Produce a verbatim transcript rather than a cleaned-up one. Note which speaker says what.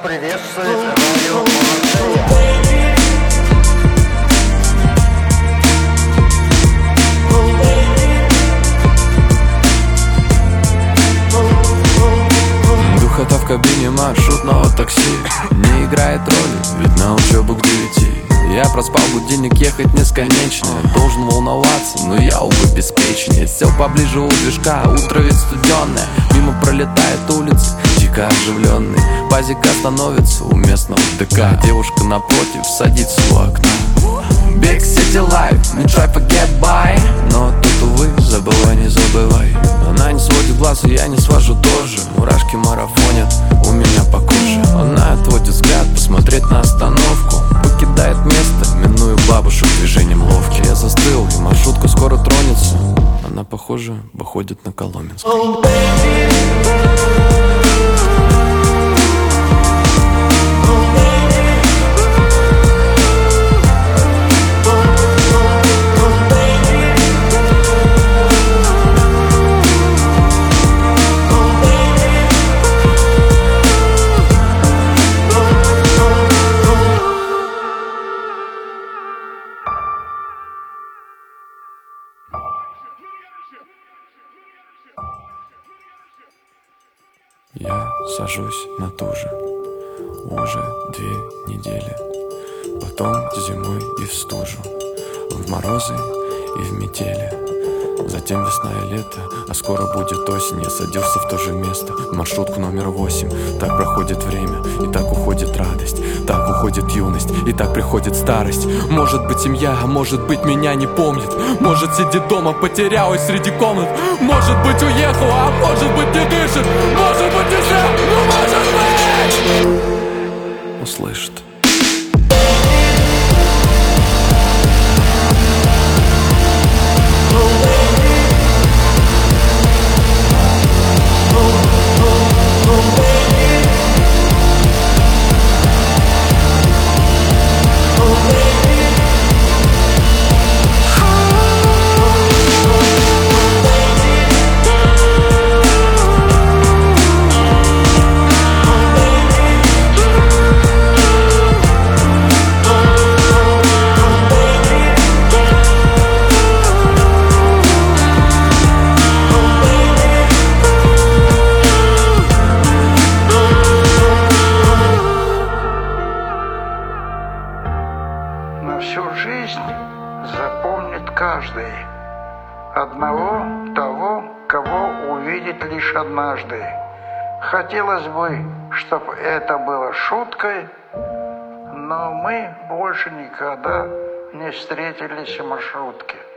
Speaker 1: приветствует радио Марseille.
Speaker 2: Духота в кабине маршрутного такси не играет роли, ведь на учебу к девяти. Я проспал, будильник ехать несконечно. Должен волноваться, но я, увы, беспечнее. Сел поближе у движка, утро ведь студенное. Мимо пролетает улицы, дико оживленные. Пазик остановится у местного ДК. Девушка напротив садится у окна. Big city life, не try forget by. Но тут, увы, забывай, не забывай. Она не сводит глаз, и я не свожу тоже. Мурашки марафонят у меня по коже. Она отводит взгляд, посмотреть на остановку. Покидает место, минуя бабушек движением ловким. Я застыл, и маршрутка скоро тронется. Она, похоже, выходит на Коломенскую. Oh, я сажусь на ту же уже две недели. Потом зимой и в стужу, в морозы и в метели. Затем весна и лето, а скоро будет осень. Я садился в то же место, в маршрутку номер восемь. Так проходит время, и так уходит радость. Так уходит юность, и так приходит старость. Может быть, семья, а может быть, меня не помнит. Может, сидит дома, потерялась среди комнат. Может быть, уехала, а может быть, не дышит. Может быть, уже, ну может быть услышит.
Speaker 3: На всю жизнь запомнит каждый одного того, кого увидит лишь однажды. Хотелось бы, чтобы это было шуткой, но мы больше никогда не встретились в маршрутке.